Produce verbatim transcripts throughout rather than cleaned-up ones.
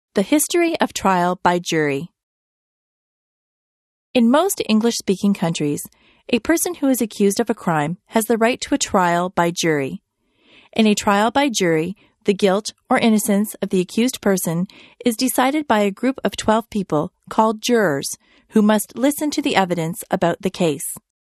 The history of trial by jury. In most English-speaking countries, a person who is accused of a crime has the right to a trial by jury. In a trial by jury, the guilt or innocence of the accused person is decided by a group of twelve people called jurors who must listen to the evidence about the case.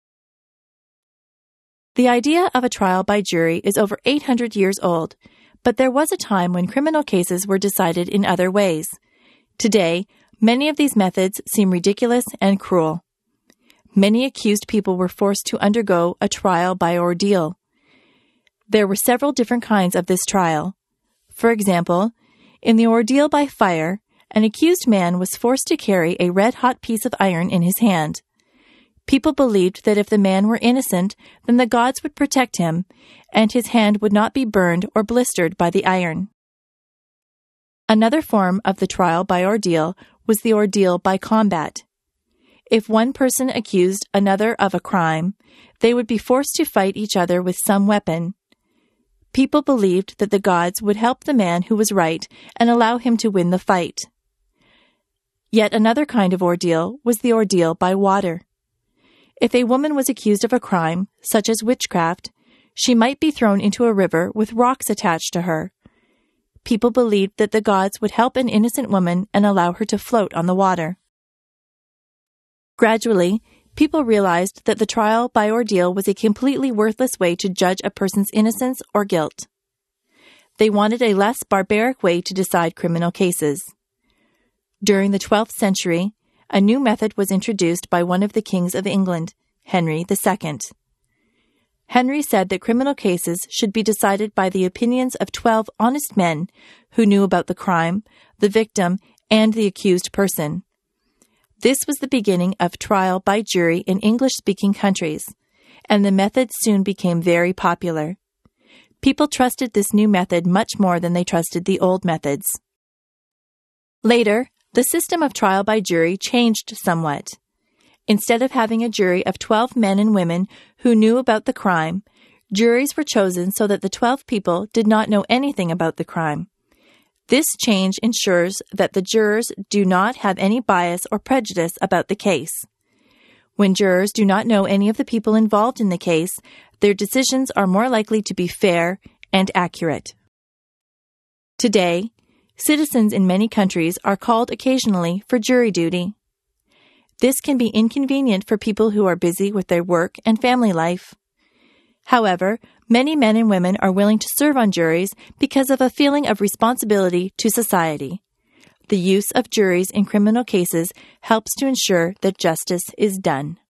The idea of a trial by jury is over eight hundred years old, but there was a time when criminal cases were decided in other ways. Today, many of these methods seem ridiculous and cruel. Many accused people were forced to undergo a trial by ordeal. There were several different kinds of this trial. For example, in the ordeal by fire, an accused man was forced to carry a red-hot piece of iron in his hand. People believed that if the man were innocent, then the gods would protect him, and his hand would not be burned or blistered by the iron. Another form of the trial by ordeal was the ordeal by combat. If one person accused another of a crime, they would be forced to fight each other with some weapon. People believed that the gods would help the man who was right and allow him to win the fight. Yet another kind of ordeal was the ordeal by water. If a woman was accused of a crime, such as witchcraft, she might be thrown into a river with rocks attached to her. People believed that the gods would help an innocent woman and allow her to float on the water. Gradually, people realized that the trial by ordeal was a completely worthless way to judge a person's innocence or guilt. They wanted a less barbaric way to decide criminal cases. During the twelfth century, a new method was introduced by one of the kings of England, Henry the Second. Henry said that criminal cases should be decided by the opinions of twelve honest men who knew about the crime, the victim, and the accused person. This was the beginning of trial by jury in English-speaking countries, and the method soon became very popular. People trusted this new method much more than they trusted the old methods. Later, the system of trial by jury changed somewhat. Instead of having a jury of twelve men and women who knew about the crime, juries were chosen so that the twelve people did not know anything about the crime. This change ensures that the jurors do not have any bias or prejudice about the case. When jurors do not know any of the people involved in the case, their decisions are more likely to be fair and accurate. Today, citizens in many countries are called occasionally for jury duty. This can be inconvenient for people who are busy with their work and family life. However, many men and women are willing to serve on juries because of a feeling of responsibility to society. The use of juries in criminal cases helps to ensure that justice is done.